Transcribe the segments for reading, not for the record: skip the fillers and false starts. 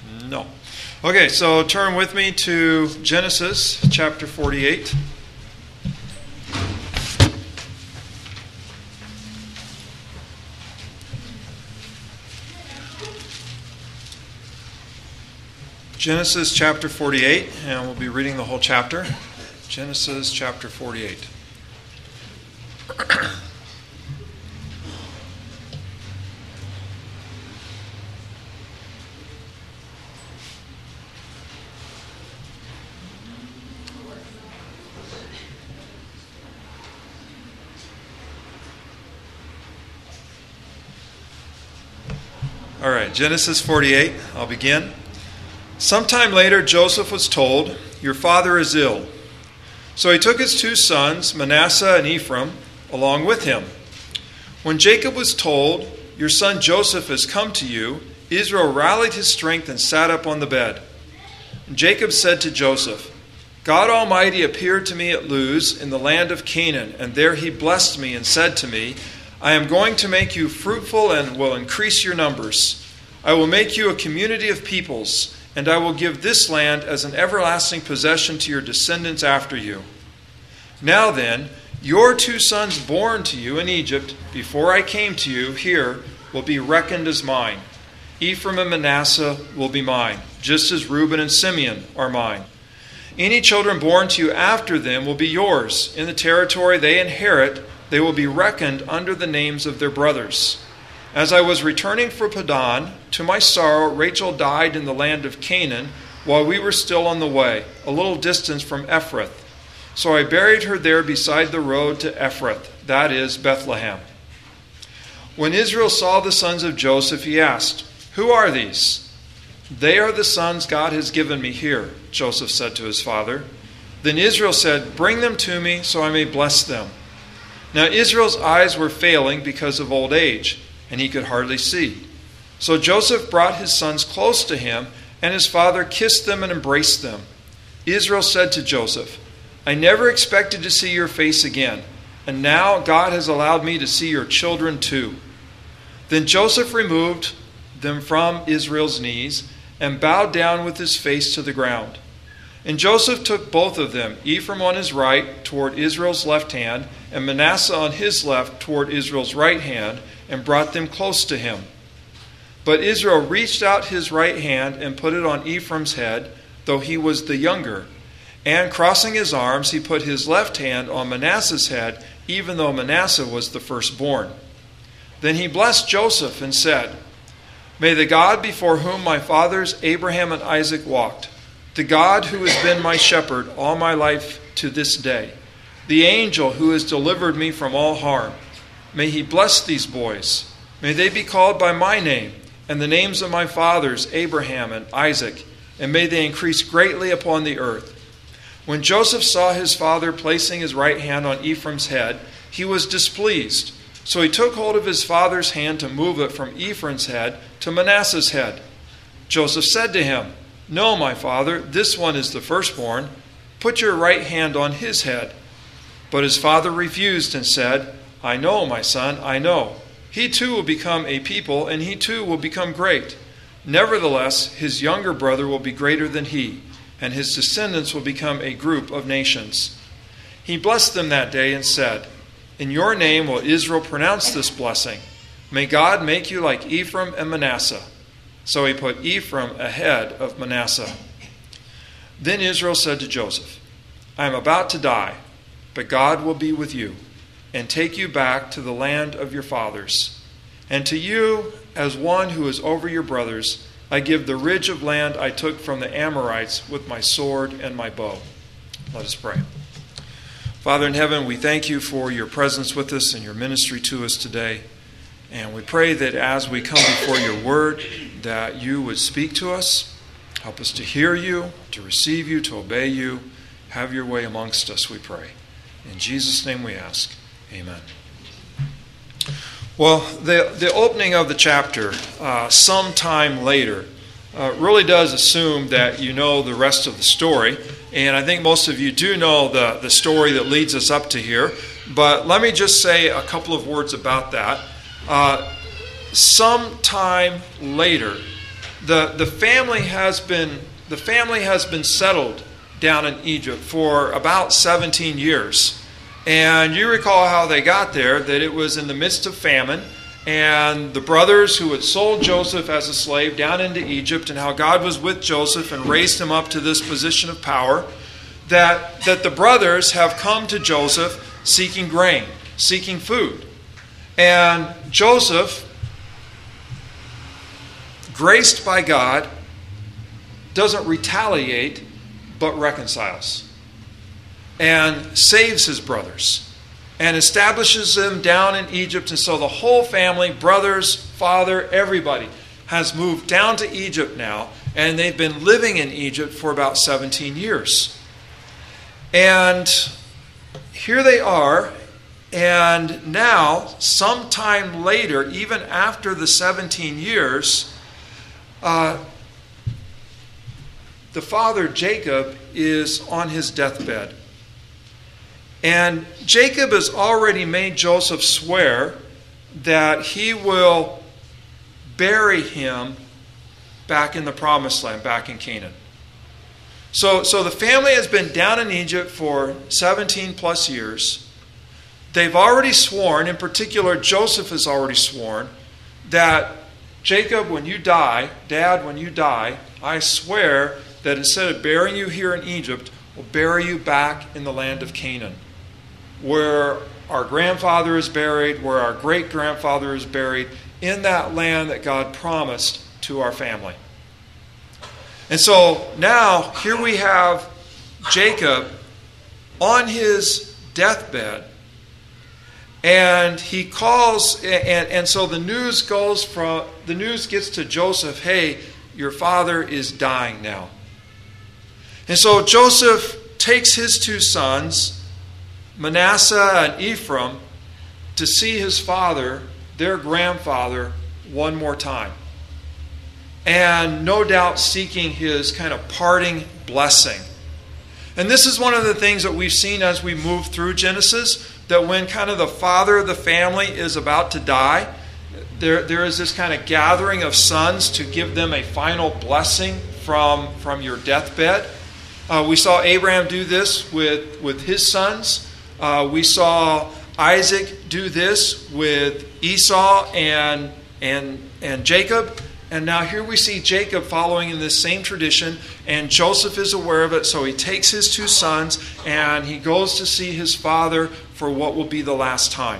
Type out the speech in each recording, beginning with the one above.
No. Okay, so turn with me to Genesis chapter 48. Genesis chapter 48, and we'll be reading the whole chapter. Genesis chapter 48. All right, Genesis 48, I'll begin. Sometime later, Joseph was told, "Your father is ill." So he took his 2 sons, Manasseh and Ephraim, along with him. When Jacob was told, "Your son Joseph has come to you," Israel rallied his strength and sat up on the bed. And Jacob said to Joseph, "God Almighty appeared to me at Luz in the land of Canaan, and there he blessed me and said to me, 'I am going to make you fruitful and will increase your numbers. I will make you a community of peoples, and I will give this land as an everlasting possession to your descendants after you.' Now then, your 2 sons born to you in Egypt before I came to you here will be reckoned as mine. Ephraim and Manasseh will be mine, just as Reuben and Simeon are mine. Any children born to you after them will be yours. In the territory they inherit, they will be reckoned under the names of their brothers. As I was returning from Padan, to my sorrow, Rachel died in the land of Canaan while we were still on the way, a little distance from Ephrath. So I buried her there beside the road to Ephrath, that is, Bethlehem." When Israel saw the sons of Joseph, he asked, "Who are these?" "They are the sons God has given me here," Joseph said to his father. Then Israel said, "Bring them to me so I may bless them." Now Israel's eyes were failing because of old age, and he could hardly see. So Joseph brought his sons close to him, and his father kissed them and embraced them. Israel said to Joseph, "I never expected to see your face again, and now God has allowed me to see your children too." Then Joseph removed them from Israel's knees and bowed down with his face to the ground. And Joseph took both of them, Ephraim on his right toward Israel's left hand, and Manasseh on his left toward Israel's right hand, and brought them close to him. But Israel reached out his right hand and put it on Ephraim's head, though he was the younger. And crossing his arms, he put his left hand on Manasseh's head, even though Manasseh was the firstborn. Then he blessed Joseph and said, "May the God before whom my fathers Abraham and Isaac walked, the God who has been my shepherd all my life to this day, the angel who has delivered me from all harm, may he bless these boys. May they be called by my name and the names of my fathers Abraham and Isaac, and may they increase greatly upon the earth." When Joseph saw his father placing his right hand on Ephraim's head, he was displeased. So he took hold of his father's hand to move it from Ephraim's head to Manasseh's head. Joseph said to him, "No, my father, this one is the firstborn. Put your right hand on his head." But his father refused and said, "I know, my son, I know. He too will become a people, and he too will become great. Nevertheless, his younger brother will be greater than he, and his descendants will become a group of nations." He blessed them that day and said, "In your name will Israel pronounce this blessing. May God make you like Ephraim and Manasseh." So he put Ephraim ahead of Manasseh. Then Israel said to Joseph, "I am about to die, but God will be with you and take you back to the land of your fathers. And to you, as one who is over your brothers, I give the ridge of land I took from the Amorites with my sword and my bow." Let us pray. Father in heaven, we thank you for your presence with us and your ministry to us today. And we pray that as we come before your word, that you would speak to us, help us to hear you, to receive you, to obey you. Have your way amongst us, we pray. In Jesus' name we ask. Amen. Well, the opening of the chapter, sometime later, really does assume that you know the rest of the story. And I think most of you do know the story that leads us up to here. But let me just say a couple of words about that. Sometime later the family has been settled down in Egypt for about 17 years. And you recall how they got there, that it was in the midst of famine, and the brothers who had sold Joseph as a slave down into Egypt, and how God was with Joseph and raised him up to this position of power, that the brothers have come to Joseph seeking grain, seeking food. And Joseph, graced by God, doesn't retaliate, but reconciles and saves his brothers and establishes them down in Egypt. And so the whole family, brothers, father, everybody has moved down to Egypt now, and they've been living in Egypt for about 17 years. And here they are, and now, sometime later, even after the 17 years, the father, Jacob, is on his deathbed. And Jacob has already made Joseph swear that he will bury him back in the promised land, back in Canaan. So the family has been down in Egypt for 17 plus years. They've already sworn, in particular Joseph has already sworn, that Jacob, when you die, Dad, when you die, I swear that instead of burying you here in Egypt, we'll bury you back in the land of Canaan, where our grandfather is buried, where our great-grandfather is buried, in that land that God promised to our family. And so now, here we have Jacob on his deathbed, and he calls, and so the news gets to Joseph, hey, your father is dying now. And so Joseph takes his two sons, Manasseh and Ephraim, to see his father, their grandfather, one more time. And no doubt seeking his kind of parting blessing. And this is one of the things that we've seen as we move through Genesis, that when kind of the father of the family is about to die, there is this kind of gathering of sons to give them a final blessing from your deathbed. We saw Abraham do this with his sons. We saw Isaac do this with Esau and Jacob. And now here we see Jacob following in this same tradition, and Joseph is aware of it, so he takes his two sons and he goes to see his father for what will be the last time.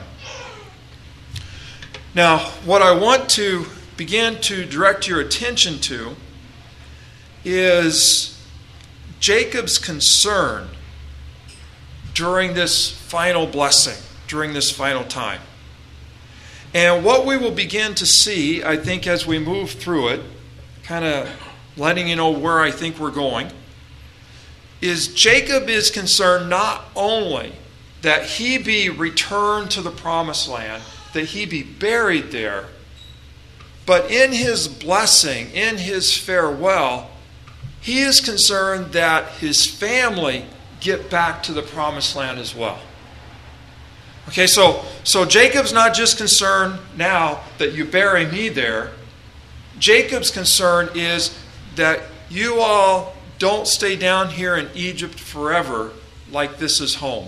Now, what I want to begin to direct your attention to is Jacob's concern during this final blessing, during this final time. And what we will begin to see, I think, as we move through it, kind of letting you know where I think we're going, is Jacob is concerned not only that he be returned to the promised land, that he be buried there, but in his blessing, in his farewell, he is concerned that his family get back to the promised land as well. Okay, so Jacob's not just concerned now that you bury me there. Jacob's concern is that you all don't stay down here in Egypt forever like this is home.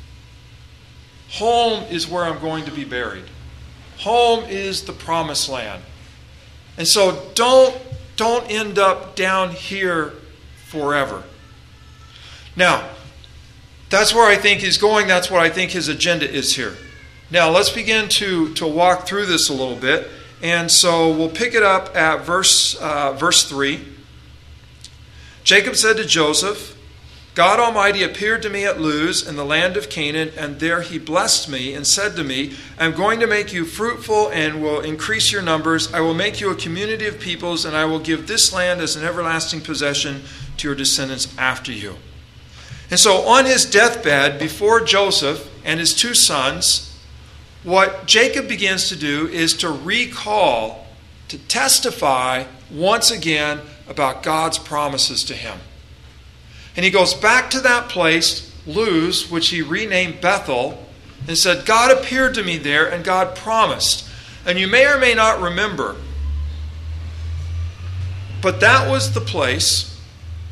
Home is where I'm going to be buried. Home is the promised land. And so don't end up down here forever. Now, that's where I think he's going. That's what I think his agenda is here. Now, let's begin to walk through this a little bit. And so we'll pick it up at verse 3. Jacob said to Joseph, God Almighty appeared to me at Luz in the land of Canaan, and there he blessed me and said to me, I'm going to make you fruitful and will increase your numbers. I will make you a community of peoples, and I will give this land as an everlasting possession to your descendants after you. And so on his deathbed, before Joseph and his two sons, what Jacob begins to do is to recall, to testify once again about God's promises to him. And he goes back to that place, Luz, which he renamed Bethel, and said, God appeared to me there and God promised. And you may or may not remember But that was the place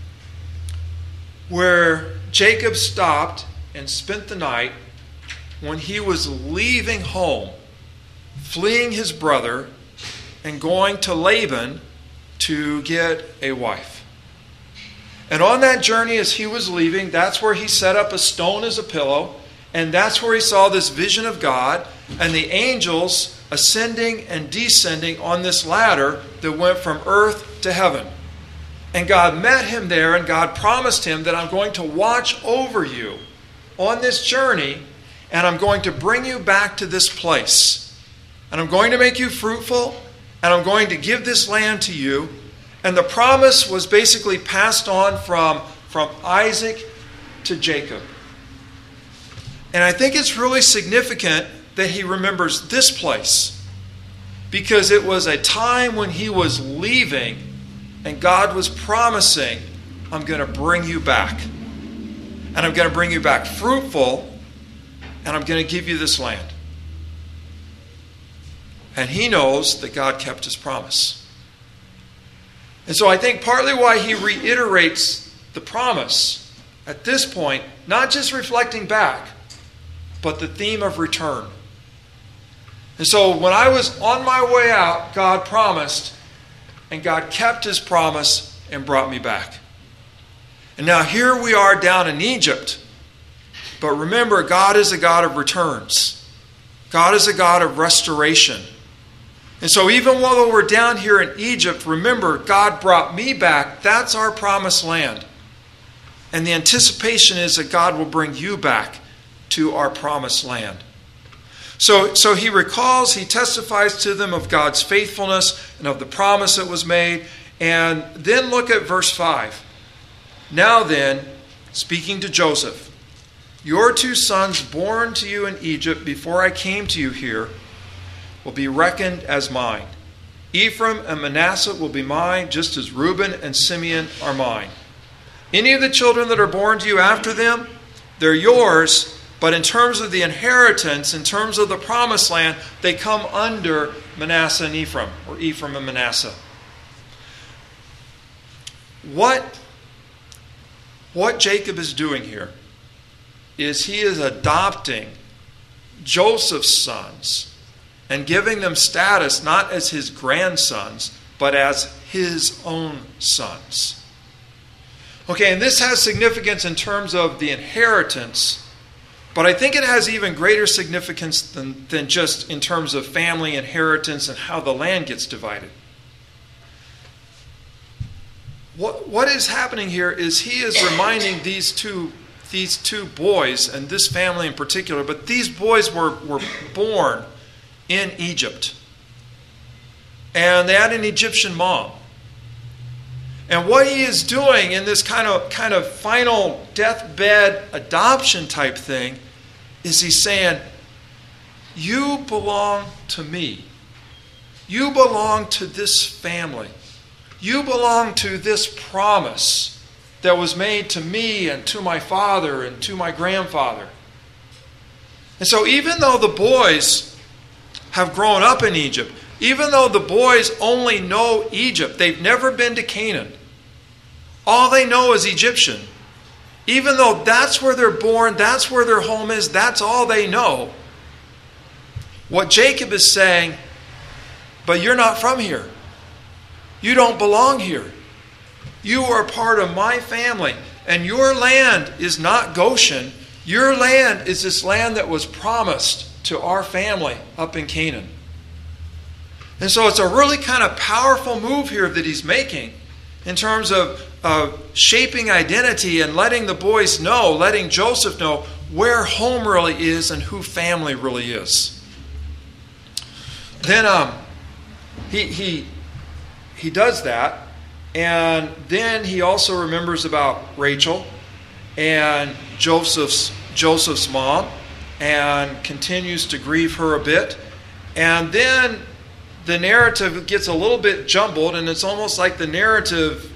where Jacob stopped and spent the night when he was leaving home, fleeing his brother, and going to Laban to get a wife. And on that journey as he was leaving, that's where he set up a stone as a pillow, and that's where he saw this vision of God and the angels ascending and descending on this ladder that went from earth to heaven. And God met him there, and God promised him that I'm going to watch over you on this journey, and I'm going to bring you back to this place. And I'm going to make you fruitful, and I'm going to give this land to you. And the promise was basically passed on from Isaac to Jacob. And I think it's really significant that he remembers this place, because it was a time when he was leaving and God was promising, I'm going to bring you back. And I'm going to bring you back fruitful, and I'm going to give you this land. And he knows that God kept his promise. And so I think partly why he reiterates the promise at this point, not just reflecting back, but the theme of return. And so when I was on my way out, God promised, and God kept his promise and brought me back. And now here we are down in Egypt. But remember, God is a God of returns. God is a God of restoration. And so even while we're down here in Egypt, remember, God brought me back. That's our promised land. And the anticipation is that God will bring you back to our promised land. So he recalls, he testifies to them of God's faithfulness and of the promise that was made. And then look at verse 5. Now then, speaking to Joseph, your 2 sons born to you in Egypt before I came to you here will be reckoned as mine. Ephraim and Manasseh will be mine, just as Reuben and Simeon are mine. Any of the children that are born to you after them, they're yours. But in terms of the inheritance, in terms of the promised land, they come under Manasseh and Ephraim, or Ephraim and Manasseh. What Jacob is doing here is he is adopting Joseph's sons and giving them status not as his grandsons, but as his own sons. Okay, and this has significance in terms of the inheritance. But I think it has even greater significance than just in terms of family inheritance and how the land gets divided. What is happening here is he is reminding these two boys, and this family in particular, but these boys were born in Egypt. And they had an Egyptian mom. And what he is doing in this kind of final deathbed adoption type thing is he's saying, you belong to me. You belong to this family. You belong to this promise that was made to me and to my father and to my grandfather. And so even though the boys have grown up in Egypt, even though the boys only know Egypt, they've never been to Canaan. All they know is Egyptian. Even though that's where they're born, that's where their home is, that's all they know. What Jacob is saying, but you're not from here. You don't belong here. You are a part of my family. And your land is not Goshen. Your land is this land that was promised to our family up in Canaan. And so it's a really kind of powerful move here that he's making in terms of shaping identity and letting the boys know, letting Joseph know where home really is and who family really is. Then he does that, and then he also remembers about Rachel and Joseph's mom, and continues to grieve her a bit. And then the narrative gets a little bit jumbled, and it's almost like the narrative,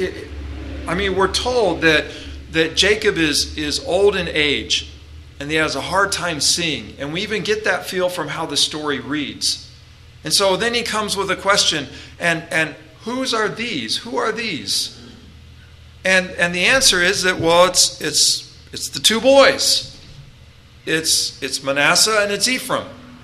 we're told that Jacob is old in age, and he has a hard time seeing. And we even get that feel from how the story reads. And so then he comes with a question, and whose are these? Who are these? And the answer is that, well, it's the two boys. It's Manasseh and it's Ephraim.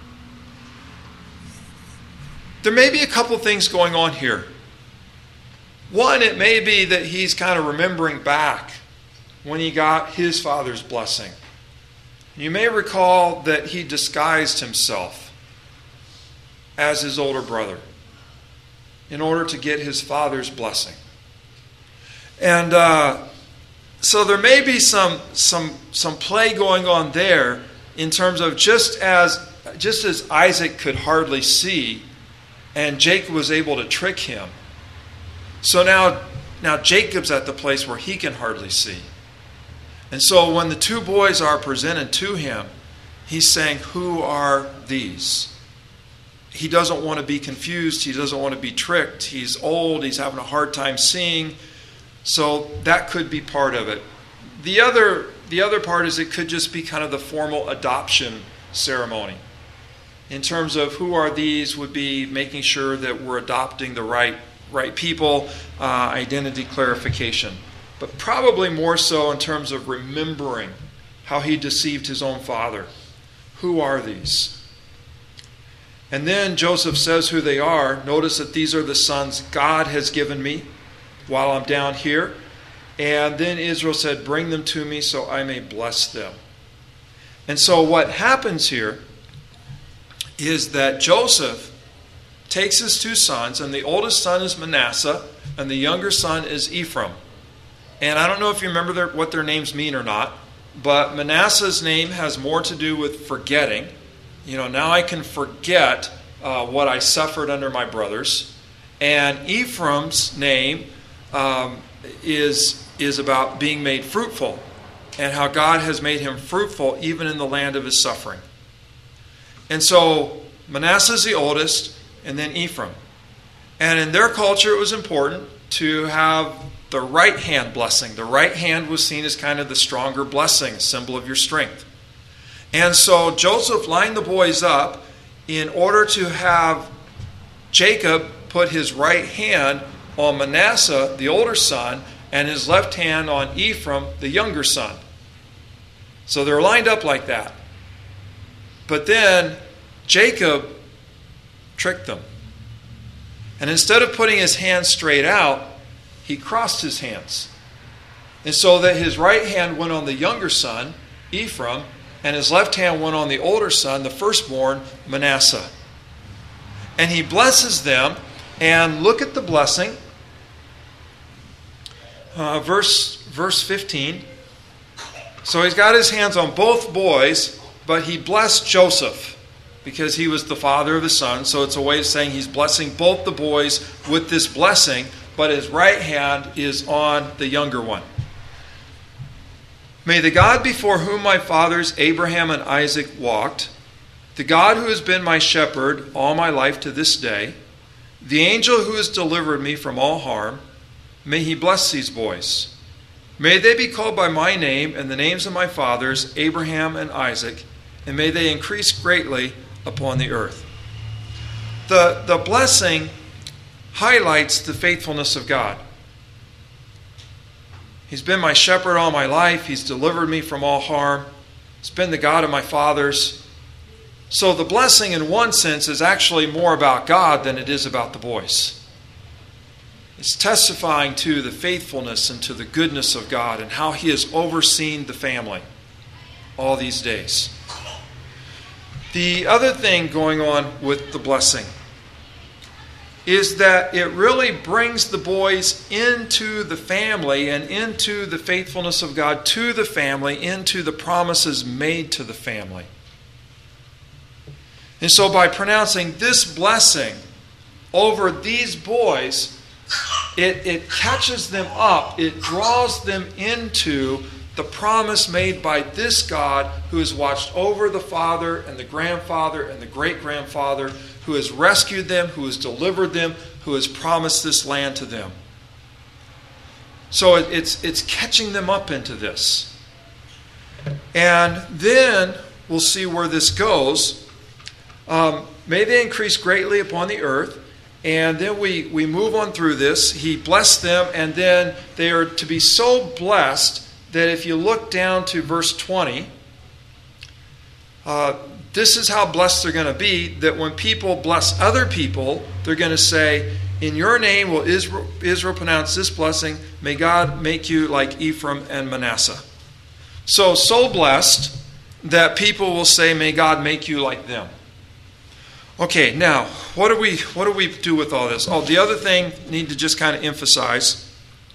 There may be a couple things going on here. One, it may be that he's kind of remembering back when he got his father's blessing. You may recall that he disguised himself as his older brother in order to get his father's blessing. And so there may be some play going on there in terms of just as Isaac could hardly see and Jacob was able to trick him. So now Jacob's at the place where he can hardly see. And so when the two boys are presented to him, he's saying, who are these? He doesn't want to be confused. He doesn't want to be tricked. He's old. He's having a hard time seeing. So that could be part of it. The other part is it could just be kind of the formal adoption ceremony. In terms of who are these would be making sure that we're adopting the right people, identity clarification. But probably more so in terms of remembering how he deceived his own father. Who are these? And then Joseph says who they are. Notice that these are the sons God has given me while I'm down here. And then Israel said, bring them to me so I may bless them. And so what happens here is that Joseph takes his two sons, and the oldest son is Manasseh, and the younger son is Ephraim. And I don't know if you remember what their names mean or not, but Manasseh's name has more to do with forgetting. Now I can forget what I suffered under my brothers. And Ephraim's name is about being made fruitful and how God has made him fruitful even in the land of his suffering. And so Manasseh is the oldest, and then Ephraim. And in their culture, it was important to have the right hand blessing. The right hand was seen as kind of the stronger blessing, a symbol of your strength. And so Joseph lined the boys up in order to have Jacob put his right hand on Manasseh, the older son, and his left hand on Ephraim, the younger son. So they're lined up like that. But then Jacob tricked them. And instead of putting his hands straight out, he crossed his hands. And so that his right hand went on the younger son, Ephraim, and his left hand went on the older son, the firstborn, Manasseh. And he blesses them. And look at the blessing. Verse 15. So he's got his hands on both boys, but he blessed Joseph because he was the father of his son. So it's a way of saying he's blessing both the boys with this blessing, but his right hand is on the younger one. May the God before whom my fathers Abraham and Isaac walked, the God who has been my shepherd all my life to this day, the angel who has delivered me from all harm, may he bless these boys. May they be called by my name and the names of my fathers, Abraham and Isaac, and may they increase greatly upon the earth. The blessing highlights the faithfulness of God. He's been my shepherd all my life. He's delivered me from all harm. He's been the God of my fathers. So the blessing in one sense is actually more about God than it is about the boys. It's testifying to the faithfulness and to the goodness of God and how he has overseen the family all these days. The other thing going on with the blessing is that it really brings the boys into the family and into the faithfulness of God to the family, into the promises made to the family. And so by pronouncing this blessing over these boys, it catches them up. It draws them into the promise made by this God who has watched over the father and the grandfather and the great-grandfather, who has rescued them, who has delivered them, who has promised this land to them. So it's catching them up into this. And then we'll see where this goes. May they increase greatly upon the earth, And then we move on through this. He blessed them, and then they are to be so blessed that if you look down to verse 20, this is how blessed they're going to be, that when people bless other people, they're going to say, in your name will Israel pronounce this blessing, may God make you like Ephraim and Manasseh. So blessed that people will say, may God make you like them. Okay, now, what do we do with all this? Oh, the other thing, need to just kind of emphasize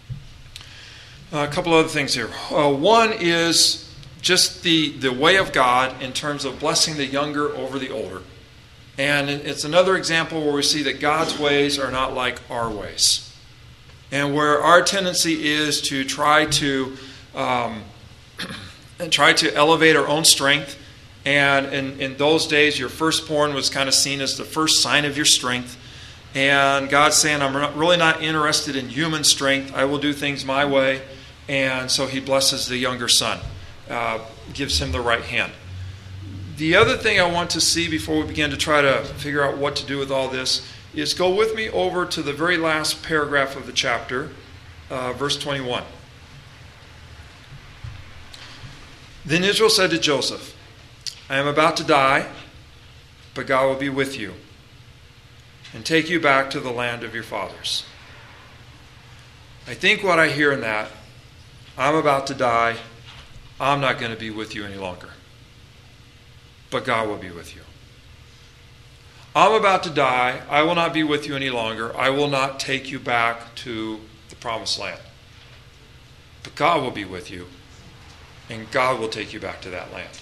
a couple other things here. One is just the way of God in terms of blessing the younger over the older. And it's another example where we see that God's ways are not like our ways. And where our tendency is to try to elevate our own strength. And in those days, your firstborn was kind of seen as the first sign of your strength. And God's saying, I'm really not interested in human strength. I will do things my way. And so he blesses the younger son, gives him the right hand. The other thing I want to see before we begin to try to figure out what to do with all this is go with me over to the very last paragraph of the chapter, verse 21. Then Israel said to Joseph, I am about to die, but God will be with you and take you back to the land of your fathers. I think what I hear in that, I'm about to die, I'm not going to be with you any longer, but God will be with you. I'm about to die, I will not be with you any longer, I will not take you back to the promised land, but God will be with you, and God will take you back to that land.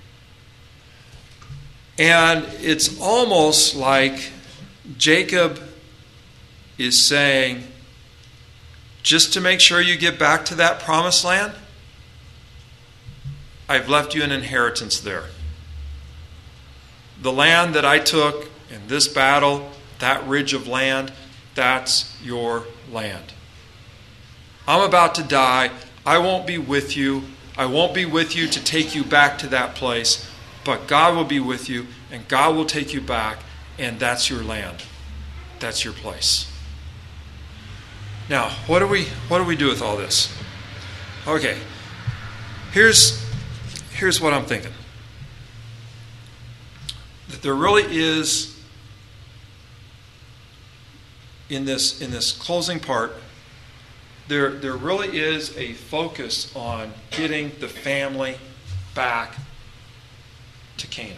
And it's almost like Jacob is saying, just to make sure you get back to that promised land, I've left you an inheritance there. The land that I took in this battle, that ridge of land, that's your land. I'm about to die. I won't be with you. I won't be with you to take you back to that place. But God will be with you, and God will take you back, and that's your land. That's your place. Now, what do we do with all this? Okay, here's what I'm thinking. That there really is, in this closing part, there really is a focus on getting the family back to Canaan.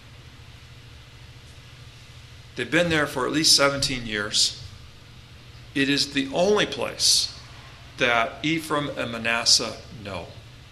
They've been there for at least 17 years. It is the only place that Ephraim and Manasseh know.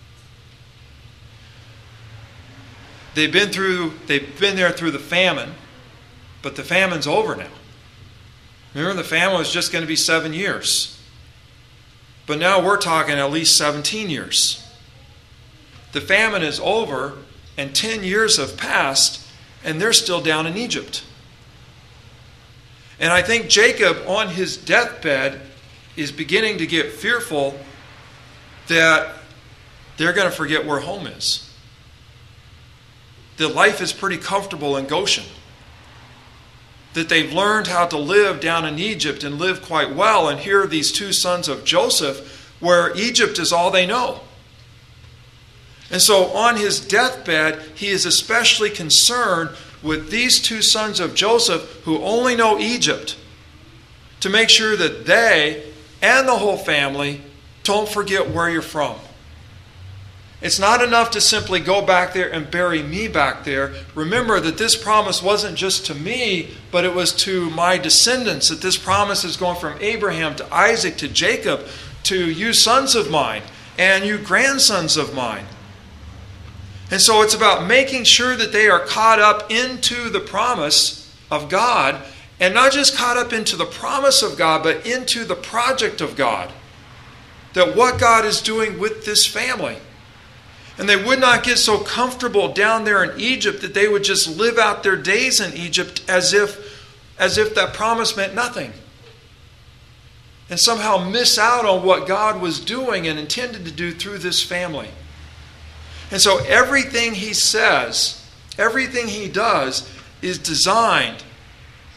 They've been there through the famine, but the famine's over now. Remember, the famine was just going to be 7 years. But now we're talking at least 17 years. The famine is over, and 10 years have passed, and they're still down in Egypt. And I think Jacob, on his deathbed, is beginning to get fearful that they're going to forget where home is. That life is pretty comfortable in Goshen. That they've learned how to live down in Egypt and live quite well. And here are these two sons of Joseph, where Egypt is all they know. And so on his deathbed, he is especially concerned with these two sons of Joseph who only know Egypt, to make sure that they and the whole family don't forget where you're from. It's not enough to simply go back there and bury me back there. Remember that this promise wasn't just to me, but it was to my descendants. That this promise is going from Abraham to Isaac to Jacob to you sons of mine and you grandsons of mine. And so it's about making sure that they are caught up into the promise of God, and not just caught up into the promise of God, but into the project of God. That what God is doing with this family. And they would not get so comfortable down there in Egypt that they would just live out their days in Egypt as if that promise meant nothing. And somehow miss out on what God was doing and intended to do through this family. And so everything he says, everything he does is designed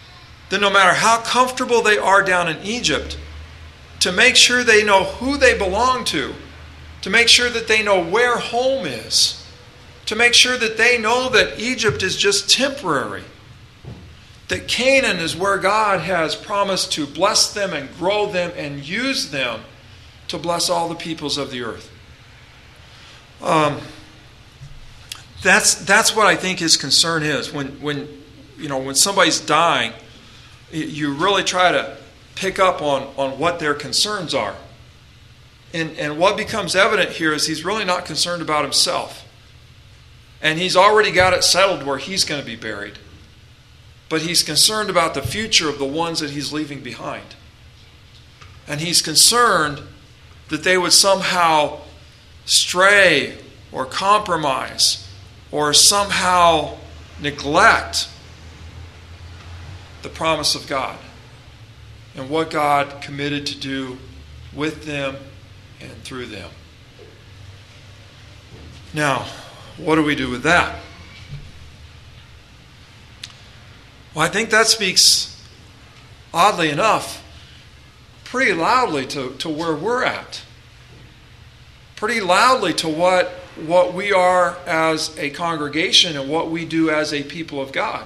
that no matter how comfortable they are down in Egypt, to make sure they know who they belong to make sure that they know where home is, to make sure that they know that Egypt is just temporary, that Canaan is where God has promised to bless them and grow them and use them to bless all the peoples of the earth. That's what I think his concern is. When somebody's dying, you really try to pick up on what their concerns are. And what becomes evident here is he's really not concerned about himself. And he's already got it settled where he's going to be buried. But he's concerned about the future of the ones that he's leaving behind. And he's concerned that they would somehow stray or compromise or somehow neglect the promise of God and what God committed to do with them and through them. Now, what do we do with that? Well, I think that speaks, oddly enough, pretty loudly to where we're at. Pretty loudly to what we are as a congregation and what we do as a people of God.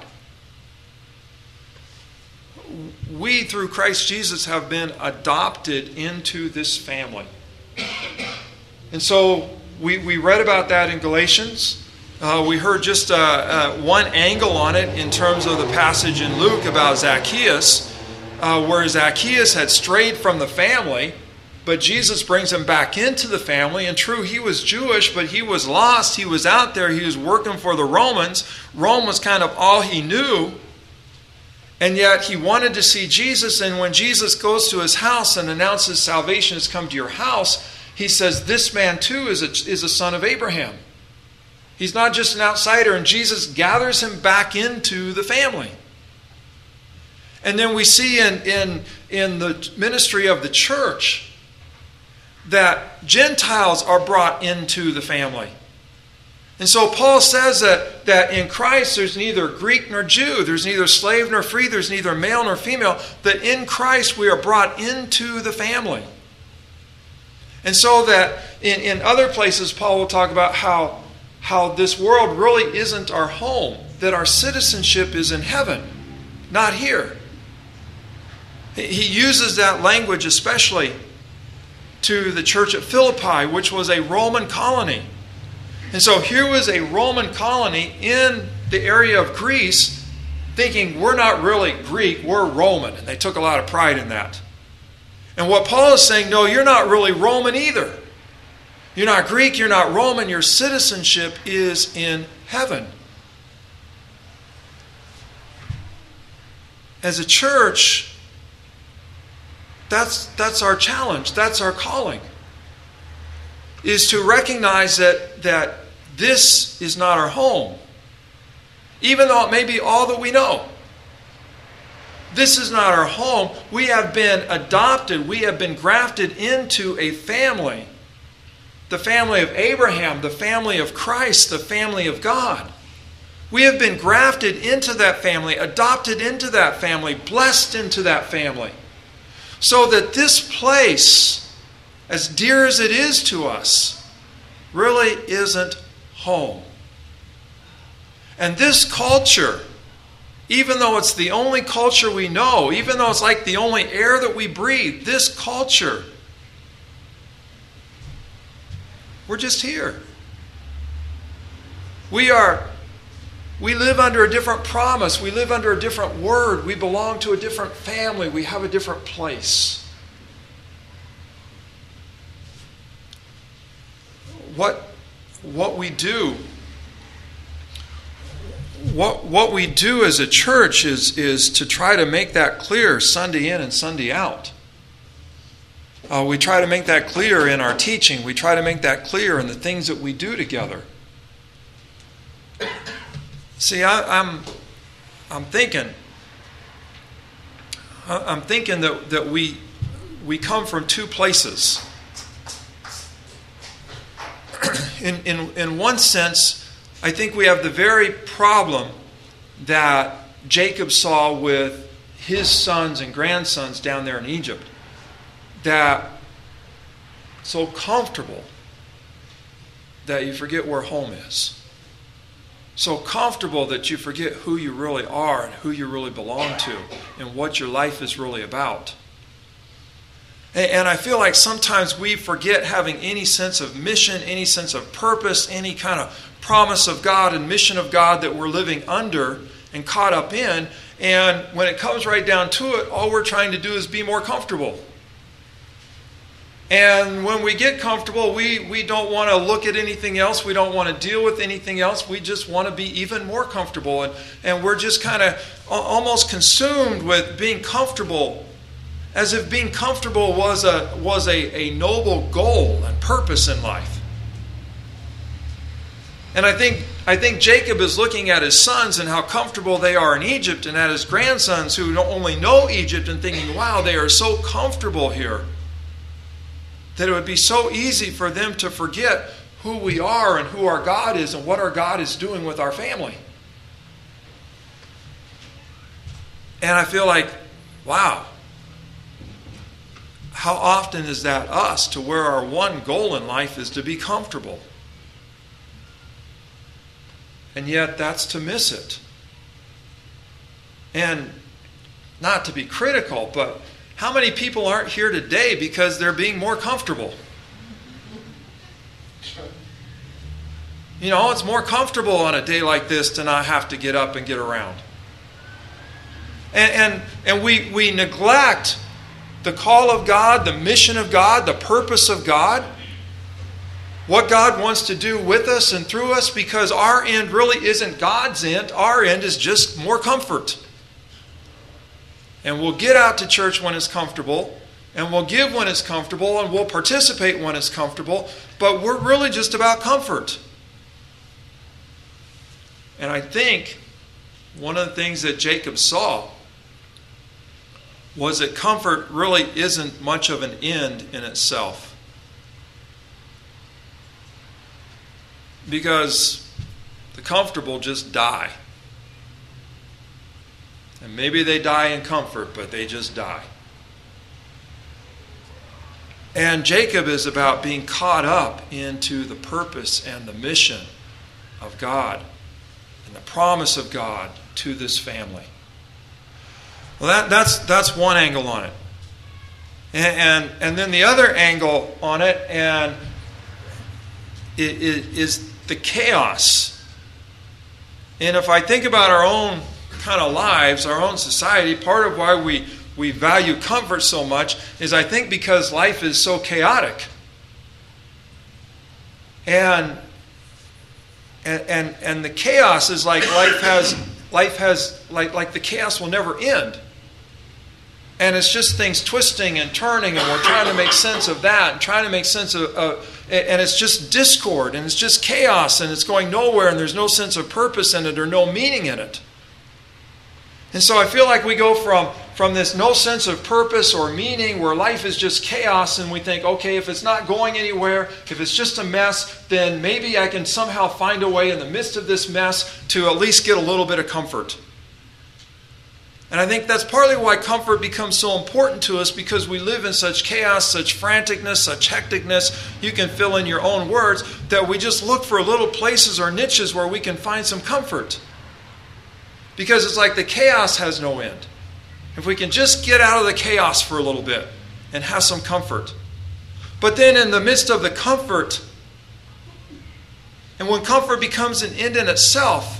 We, through Christ Jesus, have been adopted into this family. And so we read about that in Galatians. We heard just one angle on it in terms of the passage in Luke about Zacchaeus, where Zacchaeus had strayed from the family, but Jesus brings him back into the family. And true, he was Jewish, but he was lost. He was out there. He was working for the Romans. Rome was kind of all he knew. And yet he wanted to see Jesus, and when Jesus goes to his house and announces salvation has come to your house, he says, this man too is a son of Abraham. He's not just an outsider, and Jesus gathers him back into the family. And then we see in the ministry of the church that Gentiles are brought into the family. And so Paul says that in Christ there's neither Greek nor Jew, there's neither slave nor free, there's neither male nor female, that in Christ we are brought into the family. And so that in other places Paul will talk about how this world really isn't our home, that our citizenship is in heaven, not here. He uses that language especially to the church at Philippi, which was a Roman colony. And so here was a Roman colony in the area of Greece thinking, we're not really Greek, we're Roman. And they took a lot of pride in that. And what Paul is saying, no, you're not really Roman either. You're not Greek, you're not Roman, your citizenship is in heaven. As a church, that's our challenge, that's our calling. Is to recognize that this is not our home. Even though it may be all that we know. This is not our home. We have been adopted. We have been grafted into a family. The family of Abraham, the family of Christ, the family of God. We have been grafted into that family, adopted into that family, blessed into that family. So that this place, as dear as it is to us, really isn't home. And this culture, even though it's the only culture we know, even though it's like the only air that we breathe, this culture, we're just here. We live under a different promise. We live under a different word. We belong to a different family. We have a different place. What we do as a church is to try to make that clear Sunday in and Sunday out. We try to make that clear in our teaching. We try to make that clear in the things that we do together. See, I'm thinking that we come from two places. In one sense, I think we have the very problem that Jacob saw with his sons and grandsons down there in Egypt, that so comfortable that you forget where home is. So comfortable that you forget who you really are and who you really belong to and what your life is really about. And I feel like sometimes we forget having any sense of mission, any sense of purpose, any kind of promise of God and mission of God that we're living under and caught up in. And when it comes right down to it, all we're trying to do is be more comfortable. And when we get comfortable, we don't want to look at anything else. We don't want to deal with anything else. We just want to be even more comfortable. And we're just kind of almost consumed with being comfortable, as if being comfortable was a noble goal and purpose in life. And I think Jacob is looking at his sons and how comfortable they are in Egypt, and at his grandsons who don't only know Egypt, and thinking, wow, they are so comfortable here, that it would be so easy for them to forget who we are and who our God is and what our God is doing with our family. And I feel like, wow, how often is that us, to where our one goal in life is to be comfortable? And yet that's to miss it. And not to be critical, but how many people aren't here today because they're being more comfortable? You know, it's more comfortable on a day like this to not have to get up and get around. And we neglect the call of God, the mission of God, the purpose of God, what God wants to do with us and through us, because our end really isn't God's end. Our end is just more comfort. And we'll get out to church when it's comfortable, and we'll give when it's comfortable, and we'll participate when it's comfortable, but we're really just about comfort. And I think one of the things that Jacob saw was that comfort really isn't much of an end in itself. Because the comfortable just die. And maybe they die in comfort, but they just die. And Jacob is about being caught up into the purpose and the mission of God and the promise of God to this family. Well, that's one angle on it. And then the other angle on it is the chaos. And if I think about our own kind of lives, our own society, part of why we value comfort so much is, I think, because life is so chaotic. And the chaos is like life has like the chaos will never end. And it's just things twisting and turning, and we're trying to make sense of that, and trying to make sense of and it's just discord, and it's just chaos, and it's going nowhere, and there's no sense of purpose in it or no meaning in it. And so I feel like we go from this no sense of purpose or meaning, where life is just chaos, and we think, okay, if it's not going anywhere, if it's just a mess, then maybe I can somehow find a way in the midst of this mess to at least get a little bit of comfort. And I think that's partly why comfort becomes so important to us, because we live in such chaos, such franticness, such hecticness. You can fill in your own words, that we just look for little places or niches where we can find some comfort. Because it's like the chaos has no end. If we can just get out of the chaos for a little bit and have some comfort. But then in the midst of the comfort, and when comfort becomes an end in itself,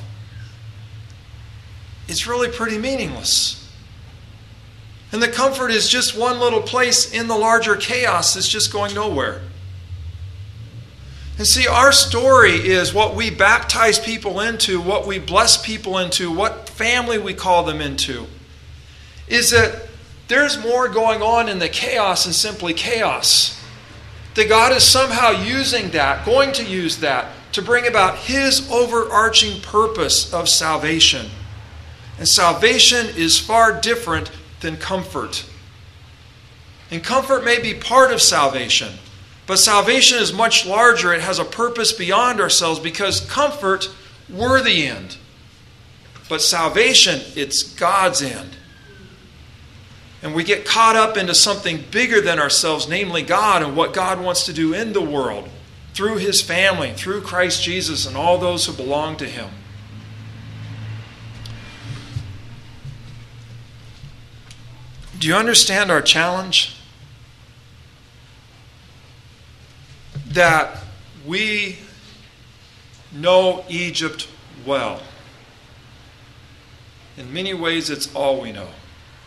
it's really pretty meaningless. And the comfort is just one little place in the larger chaos that's just going nowhere. And see, our story is what we baptize people into, what we bless people into, what family we call them into, is that there's more going on in the chaos than simply chaos. That God is somehow using that, going to use that, to bring about His overarching purpose of salvation. And salvation is far different than comfort. And comfort may be part of salvation, but salvation is much larger. It has a purpose beyond ourselves, because comfort, we're the end. But salvation, it's God's end. And we get caught up into something bigger than ourselves, namely God and what God wants to do in the world through His family, through Christ Jesus and all those who belong to Him. Do you understand our challenge? That we know Egypt well. In many ways, it's all we know.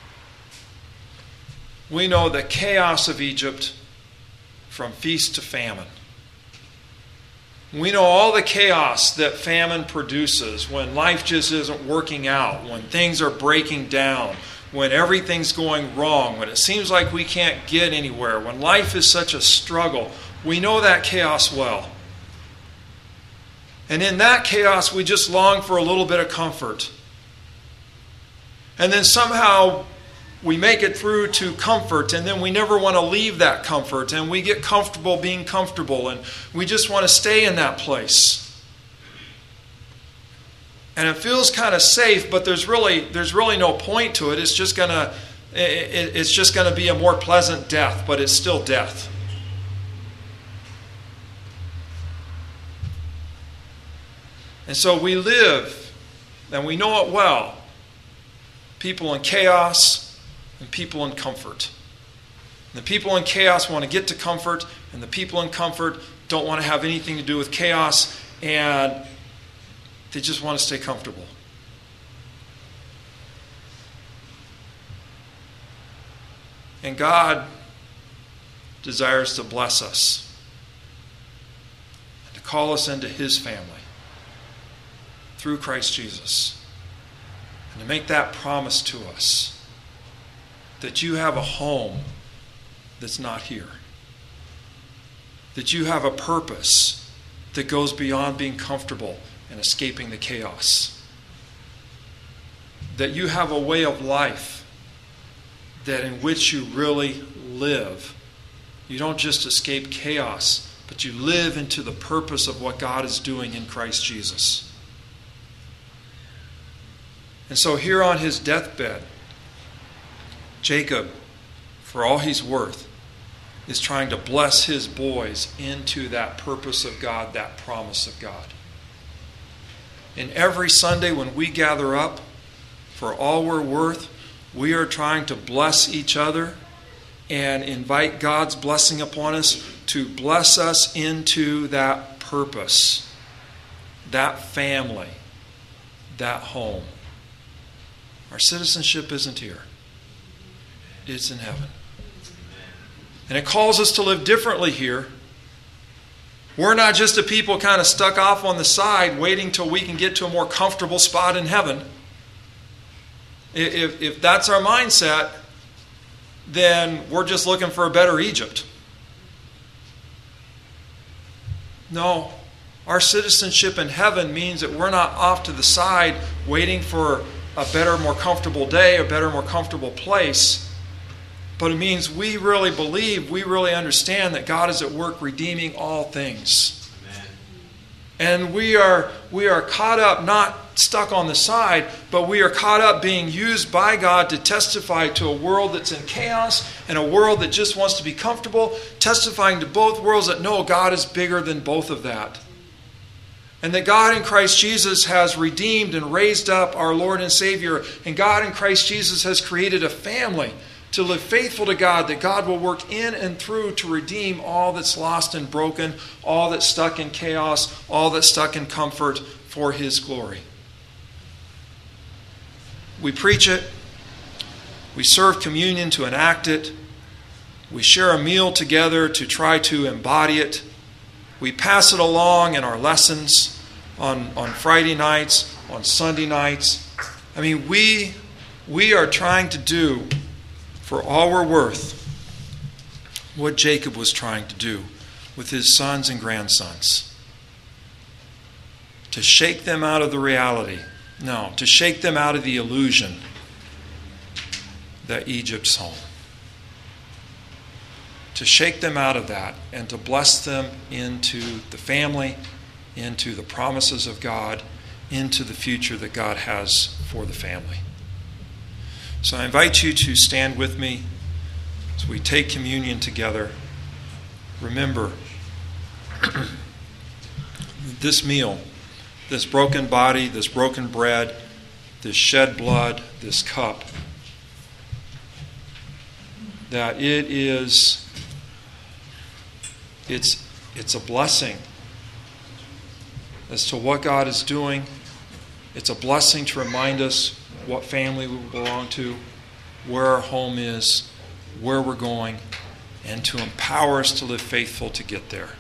We know the chaos of Egypt from feast to famine. We know all the chaos that famine produces when life just isn't working out, when things are breaking down, when everything's going wrong, when it seems like we can't get anywhere, when life is such a struggle. We know that chaos well. And in that chaos, we just long for a little bit of comfort. And then somehow we make it through to comfort, and then we never want to leave that comfort, and we get comfortable being comfortable, and we just want to stay in that place. And it feels kind of safe, but there's really no point to it. It's just gonna be a more pleasant death, but it's still death. And so we live, and we know it well, people in chaos and people in comfort. And the people in chaos want to get to comfort, and the people in comfort don't want to have anything to do with chaos, and they just want to stay comfortable. And God desires to bless us and to call us into His family through Christ Jesus, and to make that promise to us that you have a home that's not here, that you have a purpose that goes beyond being comfortable and escaping the chaos, that you have a way of life that in which you really live. You don't just escape chaos, but you live into the purpose of what God is doing in Christ Jesus. And so here on his deathbed, Jacob, for all he's worth, is trying to bless his boys into that purpose of God, that promise of God. And every Sunday when we gather up, for all we're worth, we are trying to bless each other and invite God's blessing upon us to bless us into that purpose, that family, that home. Our citizenship isn't here. It's in heaven. And it calls us to live differently here. We're not just a people kind of stuck off on the side waiting till we can get to a more comfortable spot in heaven. If that's our mindset, then we're just looking for a better Egypt. No, our citizenship in heaven means that we're not off to the side waiting for a better, more comfortable day, a better, more comfortable place. But it means we really believe, we really understand that God is at work redeeming all things. Amen. And we are caught up, not stuck on the side, but we are caught up being used by God to testify to a world that's in chaos and a world that just wants to be comfortable, testifying to both worlds that no, God is bigger than both of that. And that God in Christ Jesus has redeemed and raised up our Lord and Savior. And God in Christ Jesus has created a family to live faithful to God, that God will work in and through to redeem all that's lost and broken, all that's stuck in chaos, all that's stuck in comfort for His glory. We preach it. We serve communion to enact it. We share a meal together to try to embody it. We pass it along in our lessons on Friday nights, on Sunday nights. I mean, we are trying to do, for all we're worth, what Jacob was trying to do with his sons and grandsons. To shake them out of the reality. No, to shake them out of the illusion that Egypt's home. To shake them out of that and to bless them into the family, into the promises of God, into the future that God has for the family. So I invite you to stand with me as we take communion together. Remember, this meal, this broken body, this broken bread, this shed blood, this cup, that it's a blessing as to what God is doing. It's a blessing to remind us what family we belong to, where our home is, where we're going, and to empower us to live faithful to get there.